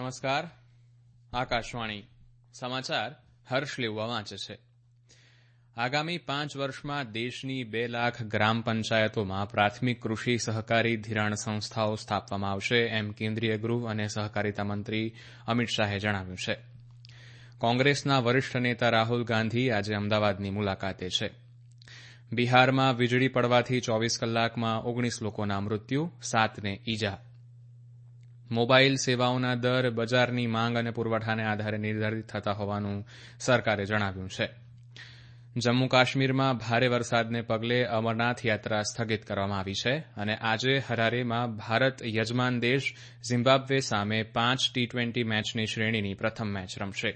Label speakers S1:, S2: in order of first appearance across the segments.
S1: નમસ્કાર. આકાશવાણી સમાચાર હર્ષ લેવા વાંચે છે. આગામી 5 વર્ષમાં દેશની 2 લાખ ગ્રામ પંચાયતોમાં પ્રાથમિક કૃષિ સહકારી ધિરાણ સંસ્થાઓ સ્થાપવામાં આવશે, એમ કેન્દ્રીય ગૃહ અને સહકારિતા મંત્રી અમિત શાહે જણાવ્યું છે. કોંગ્રેસના વરિષ્ઠ નેતા રાહુલ ગાંધી આજે અમદાવાદની મુલાકાતે છે. બિહારમાં વીજળી પડવાથી 24 કલાકમાં 19 લોકોના મૃત્યુ, 7ને ઈજા. મોબાઈલ સેવાઓના દર બજારની માંગ અને પુરવઠાને આધારે નિર્ધારિત થતા હોવાનું સરકારે જણાવ્યું છે. જમ્મુ કાશ્મીરમાં ભારે વરસાદને પગલે અમરનાથ યાત્રા સ્થગિત કરવામાં આવી છે અને આજે હરારેમાં ભારત યજમાન દેશ ઝિમ્બાબ્વે સામે 5 T20 મેચની શ્રેણીની પ્રથમ મેચ રમશે.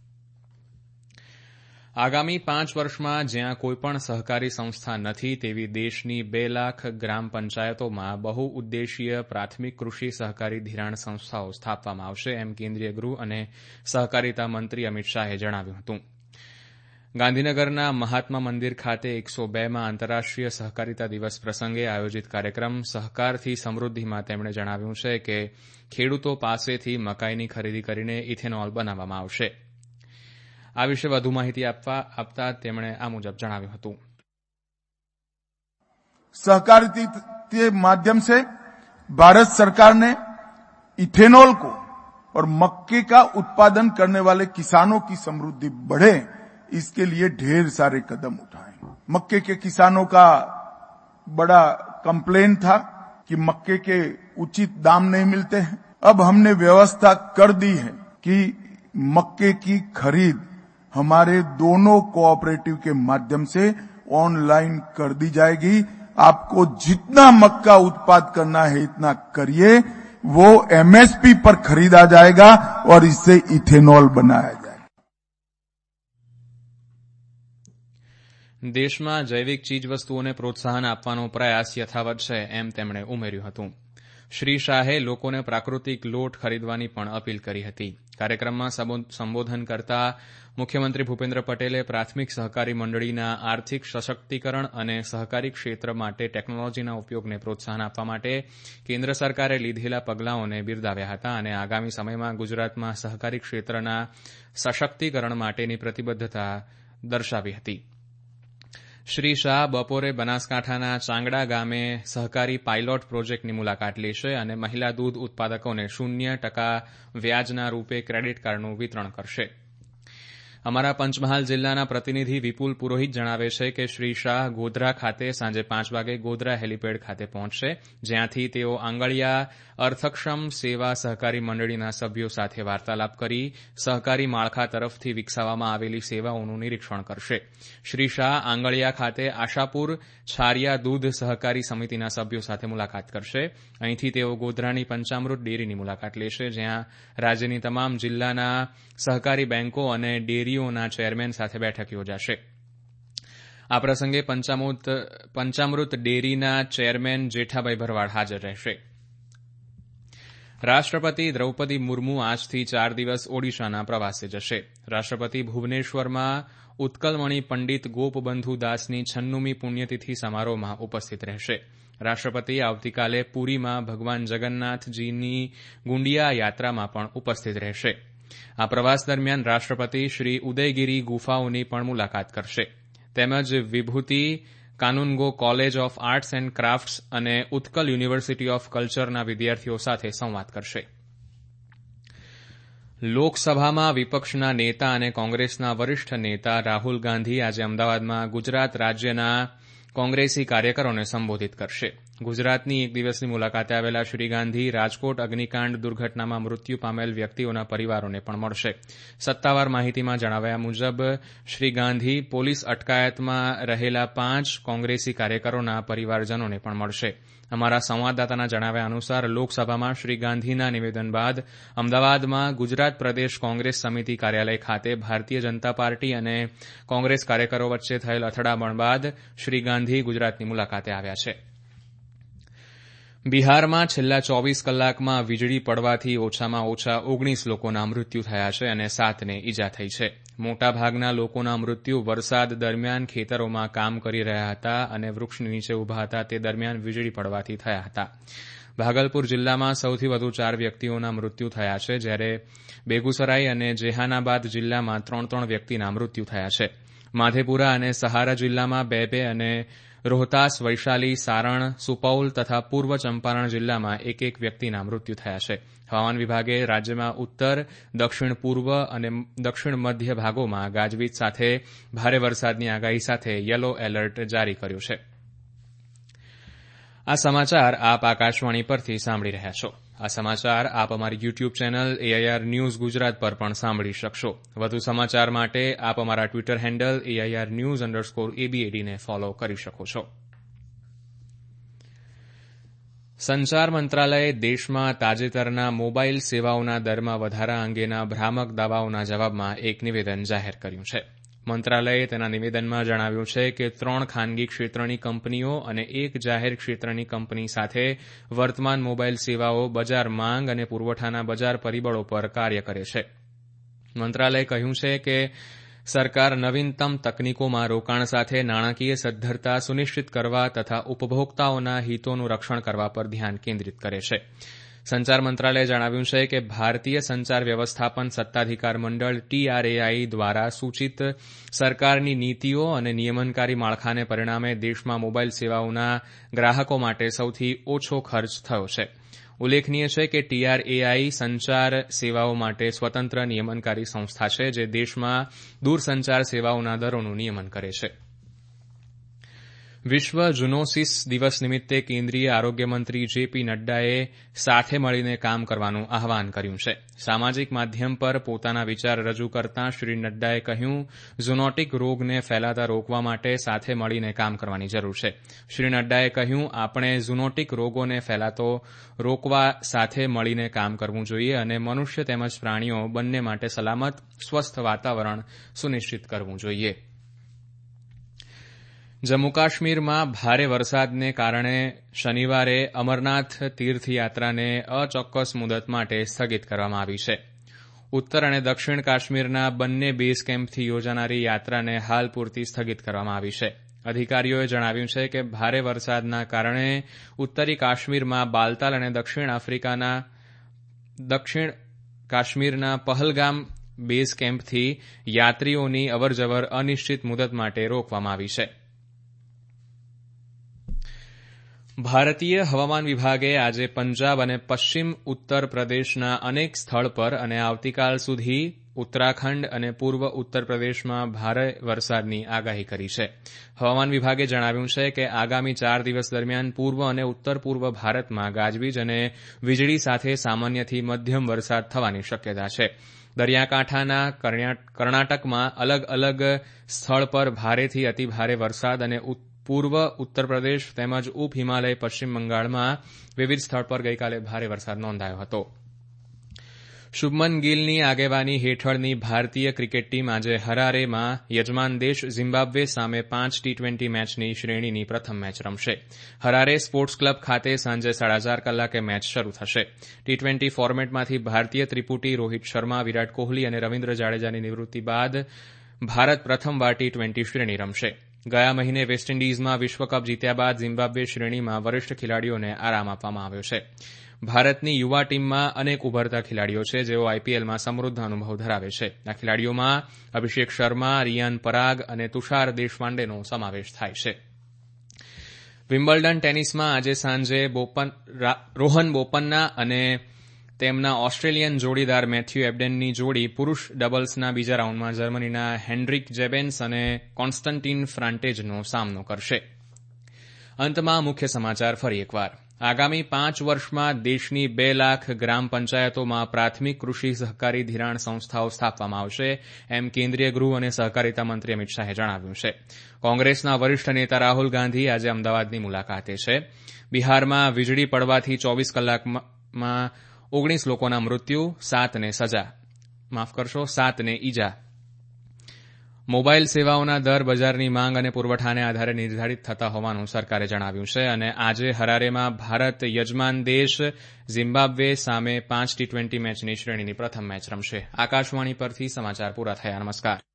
S1: આગામી 5 વર્ષમાં જ્યાં કોઈપણ સહકારી સંસ્થા નથી તેવી દેશની 2 લાખ ગ્રામ પંચાયતોમાં બહુઉદ્દેશીય પ્રાથમિક કૃષિ સહકારી ધિરાણ સંસ્થાઓ સ્થાપવામાં આવશે, એમ કેન્દ્રીય ગૃહ અને સહકારિતા મંત્રી અમિત શાહે જણાવ્યું હતું. ગાંધીનગરના મહાત્મા મંદિર ખાતે 102માં આંતરરાષ્ટ્રીય સહકારિતા દિવસ પ્રસંગે આયોજિત કાર્યક્રમ સહકારથી સમૃદ્ધિમાં તેમણે જણાવ્યું છે કે ખેડૂતો પાસેથી મકાઈની ખરીદી કરીને ઇથેનોલ બનાવવામાં આવશે. આ વિશે વધુ માહિતી આપતા તેમણે આ મુજબ જણાવ્યું હતું.
S2: सहकारिता के माध्यम से भारत सरकार ने इथेनॉल को और मक्के का उत्पादन करने वाले किसानों की समृद्धि बढ़े, इसके लिए ढेर सारे कदम उठाए. मक्के के किसानों का बड़ा कंप्लेन था कि मक्के के उचित दाम नहीं मिलते हैं. अब हमने व्यवस्था कर दी है कि मक्के की खरीद हमारे दोनों कोऑपरेटिव के माध्यम से ऑनलाइन कर दी जाएगी. आपको जितना मक्का उत्पाद करना है इतना करिए, वो एमएसपी पर खरीदा जाएगा और इससे इथेनॉल बनाया जाएगा.
S1: દેશમાં જૈવિક ચીજવસ્તુઓને પ્રોત્સાહન આપવાનો પ્રયાસ યથાવત છે, એમ તેમણે ઉમેર્યું હતું. શ્રી શાહે લોકોને પ્રાકૃતિક લોટ ખરીદવાની પણ અપીલ કરી હતી. કાર્યક્રમમાં સંબોધન કરતા મુખ્યમંત્રી ભૂપેન્દ્ર પટેલે પ્રાથમિક સહકારી મંડળીના આર્થિક સશક્તિકરણ અને સહકારી ક્ષેત્ર માટે ટેકનોલોજીના ઉપયોગને પ્રોત્સાહન આપવા માટે કેન્દ્ર સરકારે લીધેલા પગલાંઓને બિરદાવ્યા હતા અને આગામી સમયમાં ગુજરાતમાં સહકારી ક્ષેત્રના સશક્તિકરણ માટેની પ્રતિબદ્ધતા દર્શાવી હતી. શ્રી શાહ બપોરે બનાસકાંઠાના ચાંગડા ગામે સહકારી પાયલોટ પ્રોજેક્ટની મુલાકાત લેશે અને મહિલા દૂધ ઉત્પાદકોને 0% વ્યાજના રૂપે ક્રેડિટ કાર્ડનું વિતરણ કરશે. અમારા પંચમહાલ જિલ્લાના પ્રતિનિધિ વિપુલ પુરોહિત જણાવે છે કે શ્રી શાહ ગોધરા ખાતે સાંજે 5 વાગે ગોધરા હેલીપેડ ખાતે પહોંચશે, જ્યાંથી તેઓ આંગળીયા અર્થક્ષમ સેવા સહકારી મંડળીના સભ્યો સાથે વાર્તાલાપ કરી સહકારી માળખા તરફથી વિકસાવવામાં આવેલી સેવાઓનું નિરીક્ષણ કરશે. શ્રી શાહ આંગળીયા ખાતે આશાપુર છારિયા દૂધ સહકારી સમિતિના સભ્યો સાથે મુલાકાત કરશે. અહીંથી તેઓ ગોધરાની પંચામૃત ડેરીની મુલાકાત લેશે, જ્યાં રાજ્યની તમામ જિલ્લાના સહકારી બેન્કો અને ડેરીઓના ચેરમેન સાથે બેઠક યોજાશે. આ પ્રસંગે પંચામૃત ડેરીના ચેરમેન જેઠાભાઈ ભરવાડ હાજર રહેશે. રાષ્ટ્રપતિ દ્રૌપદી મુર્મુ આજથી 4 દિવસ ઓડિશાના પ્રવાસે જશે. રાષ્ટ્રપતિ ભુવનેશ્વરમાં ઉત્કલમણી પંડિત ગોપબંધુ દાસની 96મી પુણ્યતિથિ સમારોહમાં ઉપસ્થિત રહેશે. રાષ્ટ્રપતિ આવતીકાલે પુરીમાં ભગવાન જગન્નાથજીની ગુંડિયા યાત્રામાં પણ ઉપસ્થિત રહેશે. આ પ્રવાસ દરમિયાન રાષ્ટ્રપતિ શ્રી ઉદયગીરી ગુફાઓની પણ મુલાકાત કરશે, તેમજ Vibhuti Kanungo college of arts and crafts અને ઉત્કલ યુનિવર્સિટી ઓફ કલ્ચરના વિદ્યાર્થીઓ સાથે સંવાદ કરશે. લોકસભામાં વિપક્ષના નેતા અને કોંગ્રેસના વરિષ્ઠ નેતા રાહુલ ગાંધી આજે અમદાવાદમાં ગુજરાત રાજ્યના કોંગ્રેસી કાર્યકરોને સંબોધિત કરશે. ગુજરાતની 1 દિવસની મુલાકાતે આવેલા શ્રી ગાંધી રાજકોટ અગ્નિકાંડ દુર્ઘટનામાં મૃત્યુ પામેલ વ્યક્તિઓના પરિવારોને પણ મળશે. સત્તાવાર માહિતીમાં જણાવ્યા મુજબ શ્રી ગાંધી પોલીસ અટકાયતમાં રહેલા 5 કોંગ્રેસી કાર્યકરોના પરિવારજનોને પણ મળશે. અમારા સંવાદદાતાના જણાવ્યા અનુસાર લોકસભામાં શ્રી ગાંધીના નિવેદન બાદ અમદાવાદમાં ગુજરાત પ્રદેશ કોંગ્રેસ સમિતિ કાર્યાલય ખાતે ભારતીય જનતા પાર્ટી અને કોંગ્રેસ કાર્યકરો વચ્ચે થયેલ અથડામણ બાદ શ્રી ગાંધી ગુજરાતની મુલાકાતે આવ્યા છે. બિહારમાં છેલ્લા 24 કલાકમાં વીજળી પડવાથી ઓછામાં ઓછા 19 લોકોના મૃત્યુ થયા છે અને 7ને ઈજા થઈ છે. મોટાભાગના લોકોના મૃત્યુ વરસાદ દરમિયાન ખેતરોમાં કામ કરી રહ્યા હતા અને વૃક્ષની નીચે ઉભા હતા તે દરમિયાન વીજળી પડવાથી થયા હતા. ભાગલપુર જિલ્લામાં સૌથી વધુ 4 વ્યક્તિઓના મૃત્યુ થયા છે, જ્યારે બેગુસરાઈ અને જેહાનાબાદ જિલ્લામાં 3 વ્યક્તિના મૃત્યુ થયા છે. માધેપુરા અને સહારા જિલ્લામાં 2 અને રોહતાસ, વૈશાલી, સારણ, સુપૌલ તથા પૂર્વ ચંપારણ જિલ્લામાં 1 વ્યક્તિના મૃત્યુ થયા છે. હવામાન વિભાગે રાજ્યમાં ઉત્તર, દક્ષિણ પૂર્વ અને દક્ષિણ મધ્ય ભાગોમાં ગાજવીજ સાથે ભારે વરસાદની આગાહી સાથે યલો એલર્ટ જારી કર્યું છે. આ સમાચાર આપ આકાશવાણી પરથી સાંભળી રહ્યા છો. આ સમાચાર આપ અમારી YouTube channel AIR news Gujarat પર પણ સાંભળી શકશો. વધુ સમાચાર માટે આપ અમારા ટ્વિટર હેન્ડલ AIR_news_ABAD ને ફોલો કરી શકો છો. સંચાર મંત્રાલયે દેશમાં તાજેતરના મોબાઈલ સેવાઓના દરમાં વધારા અંગેના ભ્રામક દાવાઓના જવાબમાં એક નિવેદન જાહેર કર્યું છે. મંત્રાલયે તેના નિવેદનમાં જણાવ્યું છે કે 3 ખાનગી ક્ષેત્રની કંપનીઓ અને 1 જાહેર ક્ષેત્રની કંપની સાથે વર્તમાન મોબાઈલ સેવાઓ બજાર માંગ અને પુરવઠાના બજાર પરિબળો પર કાર્ય કરે છે. મંત્રાલયે કહ્યું છે કે સરકાર નવીનતમ તકનીકોમાં રોકાણ સાથે નાણાકીય સદ્ધરતા સુનિશ્ચિત કરવા તથા ઉપભોક્તાઓના હિતોનું રક્ષણ કરવા પર ધ્યાન કેન્દ્રિત કરે છે. સંચાર મંત્રાલયે જણાવ્યું છે કે ભારતીય સંચાર વ્યવસ્થાપન સત્તાધિકાર મંડળ TRAI દ્વારા સૂચિત સરકારની નીતિઓ અને નિયમનકારી માળખાને પરિણામે દેશમાં મોબાઈલ સેવાઓના ગ્રાહકો માટે સૌથી ઓછો ખર્ચ થયો છે. ઉલ્લેખનીય છે કે TRAI સંચાર સેવાઓ માટે સ્વતંત્ર નિયમનકારી સંસ્થા છે, જે દેશમાં દૂરસંચાર સેવાઓના દરોનું નિયમન કરે છે. વિશ્વ ઝૂનોસિસ દિવસ નિમિત્તે કેન્દ્રીય આરોગ્ય મંત્રી JP નડ્ડાએ સાથે મળીને કામ કરવાનું આહવાન કર્યું છે. સામાજિક માધ્યમ પર પોતાના વિચાર રજૂ કરતાં શ્રી નડ્ડાએ કહ્યું, ઝૂનોટિક રોગને ફેલાતા રોકવા માટે સાથે મળીને કામ કરવાની જરૂર છે. શ્રી નડ્ડાએ કહ્યું, આપણે ઝૂનોટિક રોગોને ફેલાતો રોકવા સાથે મળીને કામ કરવું જોઈએ અને મનુષ્ય તેમજ પ્રાણીઓ બંને માટે સલામત, સ્વસ્થ વાતાવરણ સુનિશ્ચિત કરવું જોઈએ. જમ્મુ કાશ્મીરમાં ભારે વરસાદને કારણે શનિવારે અમરનાથ તીર્થયાત્રાને અચોક્કસ મુદત માટે સ્થગિત કરવામાં આવી છે. ઉત્તર અને દક્ષિણ કાશ્મીરના બંને બેઝ કેમ્પથી યોજાનારી યાત્રાને હાલ પૂરતી સ્થગિત કરવામાં આવી છે. અધિકારીઓએ જણાવ્યું છે કે ભારે વરસાદના કારણે ઉત્તરી કાશ્મીરમાં બાલતાલ અને દક્ષિણ કાશ્મીરના પહલગામ બેઝ કેમ્પથી યાત્રીઓની અવરજવર અનિશ્ચિત મુદત માટે રોકવામાં આવી છે. ભારતીય હવામાન વિભાગે આજે પંજાબ અને પશ્ચિમ ઉત્તર પ્રદેશના અનેક સ્થળ પર અને આવતીકાલ સુધી ઉત્તરાખંડ અને પૂર્વ ઉત્તર પ્રદેશમાં ભારે વરસાદની આગાહી કરી છે. હવામાન વિભાગે જણાવ્યું છે કે આગામી 4 દિવસ દરમિયાન પૂર્વ અને ઉત્તર પૂર્વ ભારતમાં ગાજવીજ અને વીજળી સાથે સામાન્યથી મધ્યમ વરસાદ થવાની શક્યતા છે. દરિયાકાંઠાના કર્ણાટકમાં અલગ અલગ સ્થળ પર ભારેથી અતિભારે વરસાદ અને પૂર્વ ઉત્તર પ્રદેશ તેમજ ઉપ હિમાલય પશ્ચિમ બંગાળમાં વિવિધ સ્થળ પર ગઈકાલે ભારે વરસાદ નોંધાયો હતો. શુભમન ગિલની આગેવાની હેઠળની ભારતીય ક્રિકેટ ટીમ આજે હરારેમાં યજમાન દેશ ઝિમ્બાબ્વે સામે 5 T20 મેચની શ્રેણીની પ્રથમ મેચ રમશે. હરારે સ્પોર્ટ્સ ક્લબ ખાતે સાંજે 4:30 કલાકે મેચ શરૂ થશે. T20 ફોર્મેટમાંથી ભારતીય ત્રિપુટી રોહિત શર્મા, વિરાટ કોહલી અને રવિન્દ્ર જાડેજાની નિવૃત્તિ બાદ ભારત પ્રથમવાર T20 શ્રેણી રમશે. ગયા મહિને વેસ્ટ ઇન્ડિઝમાં વિશ્વકપ જીત્યા બાદ ઝિમ્બાબ્વે શ્રેણીમાં વરિષ્ઠ ખેલાડીઓને આરામ આપવામાં આવ્યો છે. ભારતની યુવા ટીમમાં અનેક ઉભરતા ખેલાડીઓ છે, જેઓ IPLમાં સમૃદ્ધ અનુભવ ધરાવે છે. આ ખેલાડીઓમાં અભિષેક શર્મા, રિયાન પરાગ અને તુષાર દેશપાંડેનો સમાવેશ થાય છે. વિમ્બલ્ડન ટેનિસમાં આજે સાંજે રોહન બોપન્ના અને તેમના ઓસ્ટ્રેલિયન જોડીદાર મેથ્યુ એબડેનની જોડી પુરૂષ ડબલ્સના બીજા રાઉન્ડમાં જર્મનીના હેન્ડ્રિક જેબેન્સ અને કોન્સ્ટન્ટીન ફ્રાન્ટેજનો સામનો કરશે. અંતમાં મુખ્ય સમાચાર ફરી એકવાર. આગામી 5 વર્ષમાં દેશની 2 લાખ ગ્રામ પંચાયતોમાં પ્રાથમિક કૃષિ સહકારી ધિરાણ સંસ્થાઓ સ્થાપવામાં આવશે, એમ કેન્દ્રીય ગૃહ અને સહકારિતા મંત્રી અમિત શાહે જણાવ્યું છે. કોંગ્રેસના વરિષ્ઠ નેતા રાહુલ ગાંધી આજે અમદાવાદની મુલાકાતે છે. બિહારમાં વીજળી પડવાથી 24 કલાકમાં 19 લોકોના મૃત્યુ, 7 ને ઈજા. મોબાઈલ સેવાઓના દર બજારની માંગ અને પુરવઠાને આધારે નિર્ધારિત થતા હોવાનું સરકારે જણાવ્યું છે. અને આજે હરારેમાં ભારત યજમાન દેશ ઝિમ્બાબ્વે સામે 5 T20 મેચની શ્રેણીની પ્રથમ મેચ રમશે. આકાશવાણી પરથી સમાચાર પૂરા થયા. નમસ્કાર.